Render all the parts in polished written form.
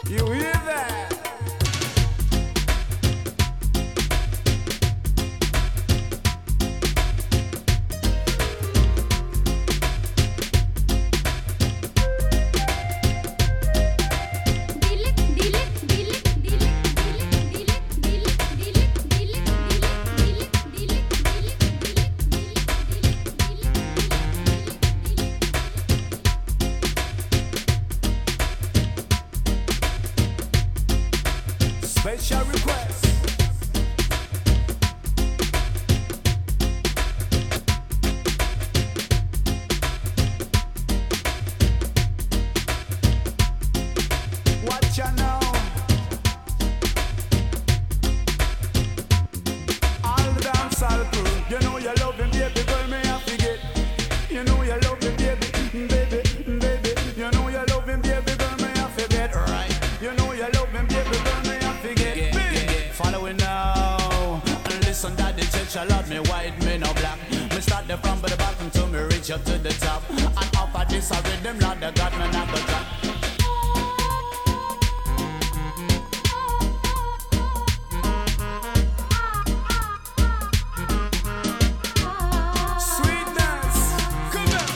You hear that? Special request. Watch ya now. All the dancehall crew. You know you love him, baby girl, me I forget. You know you love him, baby, baby, baby. You know you love him, baby girl, me I forget. Right. You know you love him, baby girl, me I forget. Following now, and listen that the church I love me white, me no black. Me start the from the bottom till me reach up to the top. And off of this I read them Lord the God me not go drop. Sweetness, come on.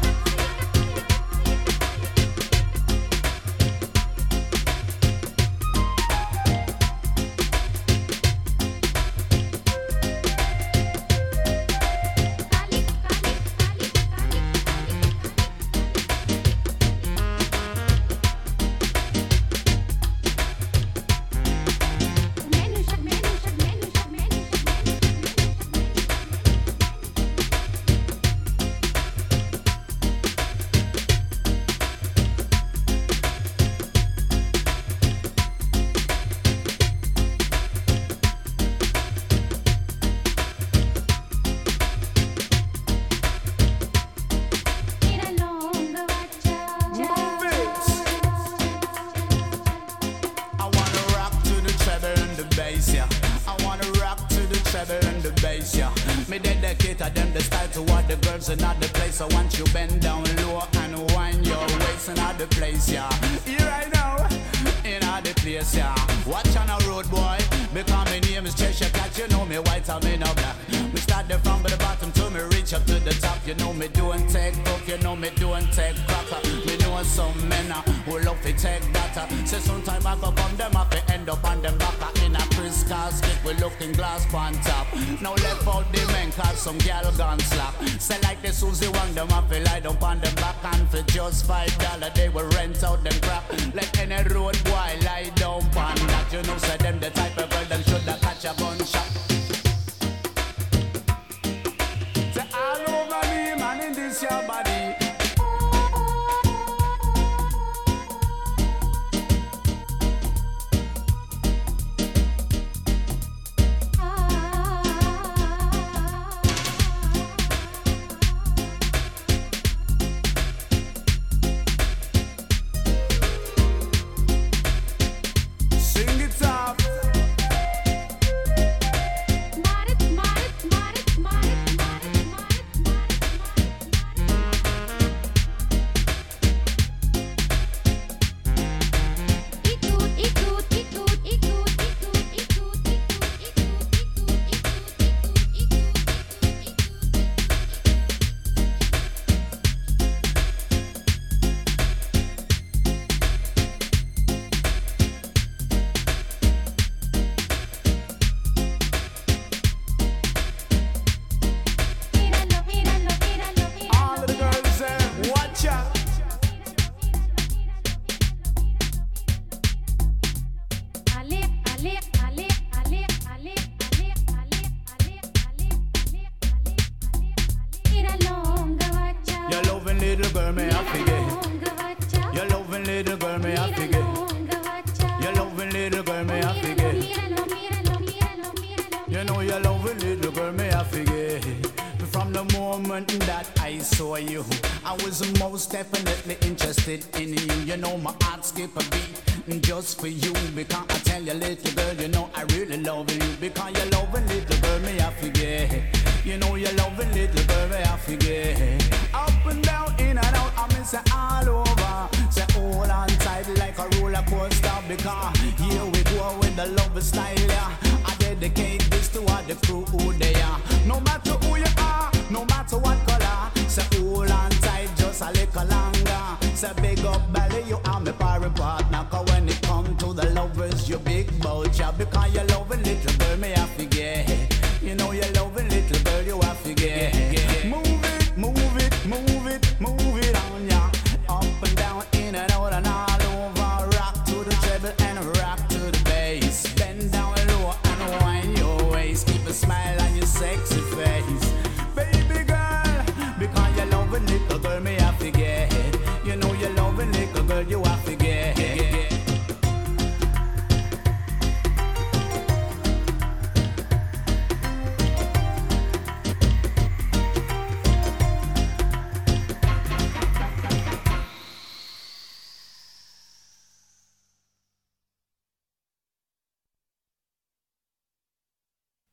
Me dedicate to them the style to what the girls in other place. So once you bend down low and wind your waist in other place, yeah. Here I know, in other place, yeah. Watch on a road boy, because my name is Cheshire Cat. You know me white, I'm in a black. Me start the from the bottom till me reach up to the top. You know me doing take cook, you know me doing take cracker. Me doing some men who love to take data. Say sometime I go come them up and end up on them back in a Chris casket with looking glass on top. Now left out the men cause some gal gone slap. Say like the Susie Wang them up lie down on them back and for just $5 they will rent out them crap. Let any road boy lie down on that. You know say them the type of girl them shoulda catch a gunshot. Say all over me man in this your body. Little girl, me I forget. You're loving little girl, me I forget. You're loving little girl, me I forget. You know you're loving little girl, me I forget. From the moment that I saw you, I was most definitely interested in you. You know my heart skip a beat just for you. Because I tell you little girl, you know I really love you. Because you're loving little girl, me I forget. You know you're loving little girl, me I forget. Up and down, in and out, I miss it all over. Say hold on tight like a roller coaster, because here we go with the love style, yeah. I dedicate this to all the crew who they are. No matter who you are, no matter what color. Say hold on tight just a little longer. Say big up belly, you are my party partner. Cause when it come to the lovers, you big vulture. Because you love a little girl, me I forget. You know you love a little girl, you I forget. Move it, move it, move it, move it on ya. Up and down, in and out and all over. Rock to the treble and rock to the bass. Bend